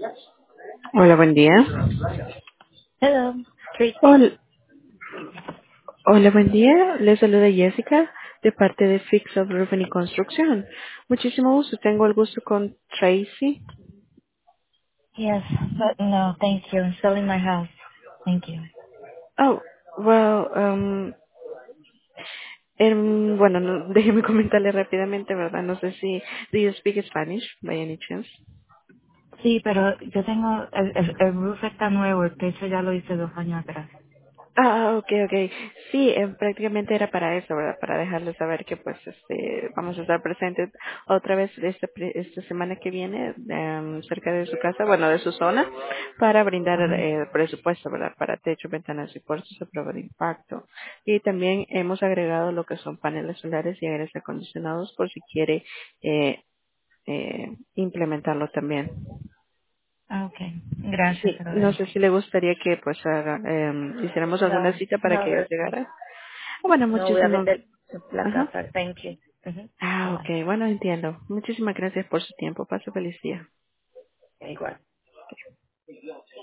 Hola, buen día. Hello, Tracy. Hola, hola, buen día. Les saluda Jessica de parte de Fix Up Roofing y Construcción. Muchísimo gusto. Tengo el gusto con Tracy. Yes, but no, thank you. I'm selling my house. Thank you. Oh, well, bueno, déjeme comentarle rápidamente, ¿verdad? No sé si, do you speak Spanish by any chance? Sí, pero yo tengo, el roof está nuevo, el techo ya lo hice 2 años atrás. Okay. Sí, prácticamente era para eso, ¿verdad? Para dejarles saber que pues vamos a estar presentes otra vez esta semana que viene cerca de su casa, bueno, de su zona, para brindar Ajá. presupuesto, ¿verdad? Para techo, ventanas y puertas a prueba de impacto. Y también hemos agregado lo que son paneles solares y aires acondicionados por si quiere eh, implementarlo también. Ah, okay. Gracias, Sí, te lo no sé agradezco. si le gustaría que pues hiciéramos alguna No, cita para no, que ellos gracias. llegaran. Bueno, No voy a muchísimas. vender la Ajá. casa. Thank you. Ujú. Ok, Bye. bueno, entiendo. Muchísimas gracias por su tiempo. Paso feliz día. Igual.